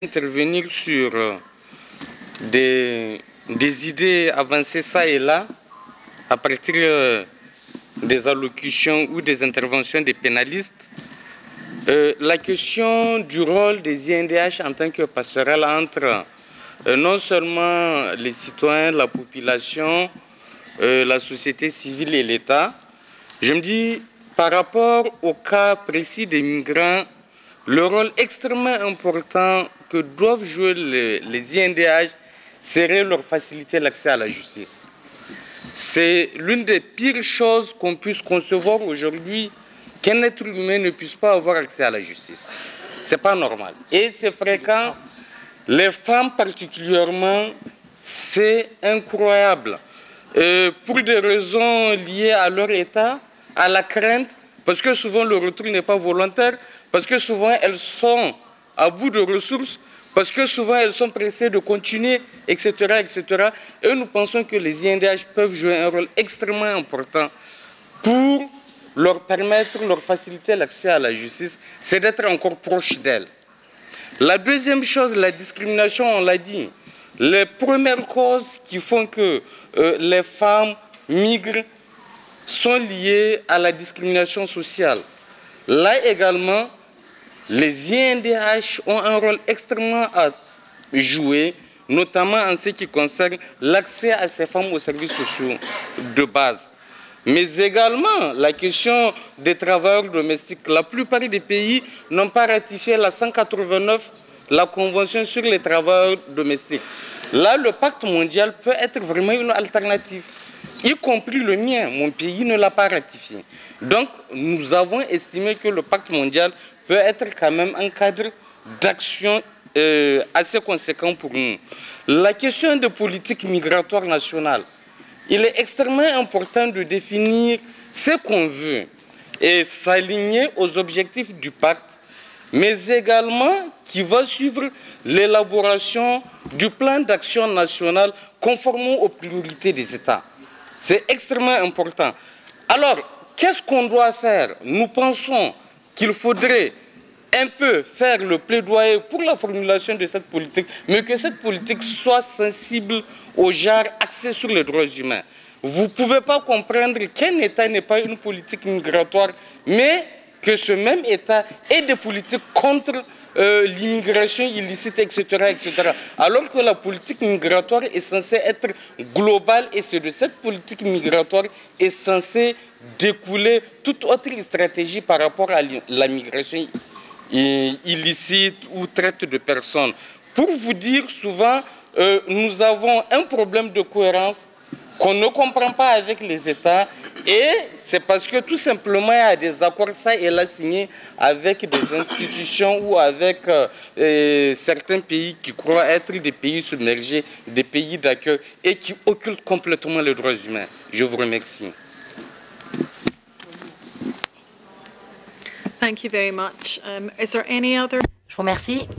Intervenir sur des idées avancées ça et là à partir des allocutions ou des interventions des pénalistes. La question du rôle des INDH en tant que passerelle entre non seulement les citoyens, la population, la société civile et l'État, je me dis par rapport au cas précis des migrants, le rôle extrêmement important que doivent jouer les INDH serait leur faciliter l'accès à la justice. C'est l'une des pires choses qu'on puisse concevoir aujourd'hui, qu'un être humain ne puisse pas avoir accès à la justice. C'est pas normal. Et c'est fréquent, les femmes particulièrement, c'est incroyable. Pour des raisons liées à leur état, à la crainte, parce que souvent le retour n'est pas volontaire, parce que souvent elles sont à bout de ressources, parce que souvent elles sont pressées de continuer, etc., etc. Et nous pensons que les INDH peuvent jouer un rôle extrêmement important pour leur permettre, leur faciliter l'accès à la justice, c'est d'être encore proche d'elles. La deuxième chose, la discrimination, on l'a dit. Les premières causes qui font que les femmes migrent sont liées à la discrimination sociale. Là également, les INDH ont un rôle extrêmement à jouer, notamment en ce qui concerne l'accès à ces femmes aux services sociaux de base. Mais également la question des travailleurs domestiques. La plupart des pays n'ont pas ratifié la 189, la Convention sur les travailleurs domestiques. Là, le pacte mondial peut être vraiment une alternative, y compris le mien. Mon pays ne l'a pas ratifié. Donc, nous avons estimé que le pacte mondial peut être quand même un cadre d'action assez conséquent pour nous. La question de politique migratoire nationale. Il est extrêmement important de définir ce qu'on veut et s'aligner aux objectifs du pacte, mais également qui va suivre l'élaboration du plan d'action national conformément aux priorités des États. C'est extrêmement important. Alors, qu'est-ce qu'on doit faire? Nous pensons qu'il faudrait un peu faire le plaidoyer pour la formulation de cette politique, mais que cette politique soit sensible au genre axé sur les droits humains. Vous ne pouvez pas comprendre qu'un État n'est pas une politique migratoire, mais que ce même État ait des politiques contre l'immigration illicite, etc., etc. Alors que la politique migratoire est censée être globale et c'est de cette politique migratoire est censée découler toute autre stratégie par rapport à la migration illicite ou traite de personnes. Pour vous dire, souvent, nous avons un problème de cohérence qu'on ne comprend pas avec les États et c'est parce que tout simplement il y a des accords ça et là signés avec des institutions ou avec certains pays qui croient être des pays submergés, des pays d'accueil et qui occultent complètement les droits humains. Je vous remercie. Thank you very much. Is there any other... Je vous remercie.